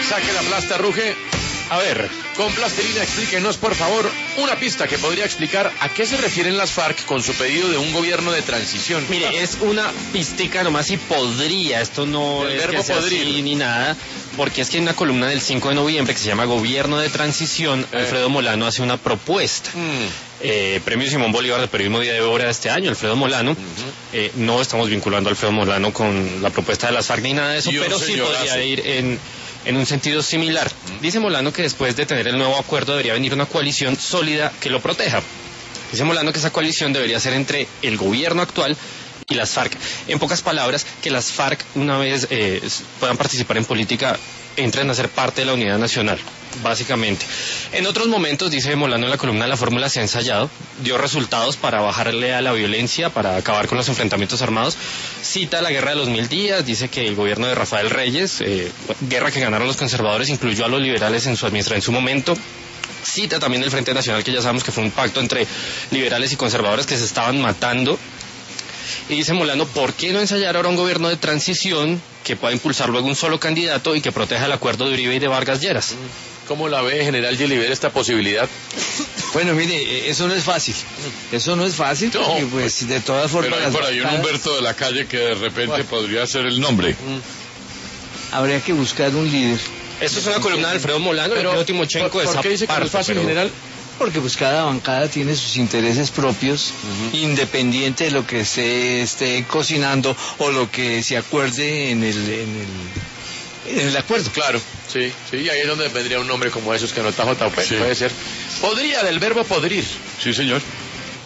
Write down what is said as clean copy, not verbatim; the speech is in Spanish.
Saque la plasta, Ruge. A ver, con plastilina explíquenos, por favor, una pista que podría explicar a qué se refieren las FARC con su pedido de un gobierno de transición. Mire, es una pistica nomás y podría, esto no El es verbo que sea podrir. así ni nada, porque es que en una columna del 5 de noviembre que se llama Gobierno de Transición, Alfredo Molano hace una propuesta. Premio Simón Bolívar de Periodismo Día de Obra de este año, Alfredo Molano. No estamos vinculando a Alfredo Molano con la propuesta de las FARC ni nada de eso, pero sí podría ir en un sentido similar. Dice Molano que después de tener el nuevo acuerdo debería venir una coalición sólida que lo proteja. Dice Molano que esa coalición debería ser entre el gobierno actual y las FARC. En pocas palabras, que las FARC, una vez puedan participar en política, entren a ser parte de la unidad nacional, básicamente. En otros momentos, dice Molano en la columna, la fórmula se ha ensayado, dio resultados para bajarle a la violencia, para acabar con los enfrentamientos armados. Cita la guerra de los 1000 días, dice que el gobierno de Rafael Reyes, guerra que ganaron los conservadores, incluyó a los liberales en su administración en su momento. Cita también el Frente Nacional, que ya sabemos que fue un pacto entre liberales y conservadores que se estaban matando. Y dice Molano, ¿por qué no ensayar ahora un gobierno de transición que pueda impulsar luego un solo candidato y que proteja el acuerdo de Uribe y de Vargas Lleras? ¿Cómo la ve, general Gilliver, esta posibilidad? Bueno, mire, eso no es fácil. Eso no es fácil porque, pues, de todas formas... Pero hay por ahí un Humberto de la Calle que de repente podría ser el nombre. Habría que buscar un líder. Esto es una columna de Alfredo Molano, Pero, Timochenko ¿por qué dice que no es fácil, general? Porque pues cada bancada tiene sus intereses propios, independiente de lo que se esté cocinando o lo que se acuerde en el acuerdo. Claro, sí, y ahí es donde vendría un nombre como esos que no está JP, Sí. puede ser. Podría, del verbo podrir. Sí, señor.